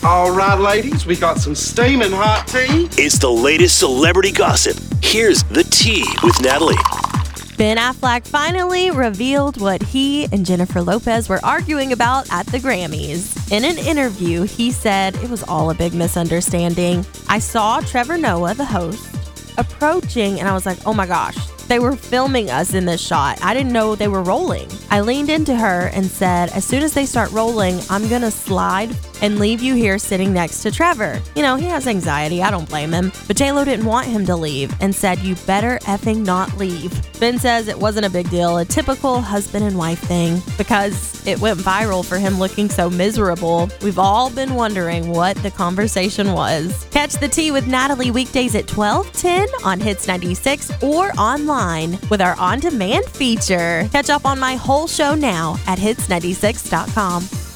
All right, ladies, we got some steaming hot tea. It's the latest celebrity gossip. Here's the tea with Natalie. Ben Affleck finally revealed what he and Jennifer Lopez were arguing about at the Grammys. In an interview, he said it was all a big misunderstanding. I saw Trevor Noah, the host, approaching, and I was like, oh my gosh, they were filming us in this shot. I didn't know they were rolling. I leaned into her and said, as soon as they start rolling, I'm going to slide and leave you here sitting next to Trevor. You know, he has anxiety. I don't blame him. But J-Lo didn't want him to leave and said, you better effing not leave. Ben says it wasn't a big deal, a typical husband and wife thing, because it went viral for him looking so miserable. We've all been wondering what the conversation was. Catch the tea with Natalie weekdays at 12:10 on Hits 96 or online with our on-demand feature. Catch up on my whole show now at hits96.com.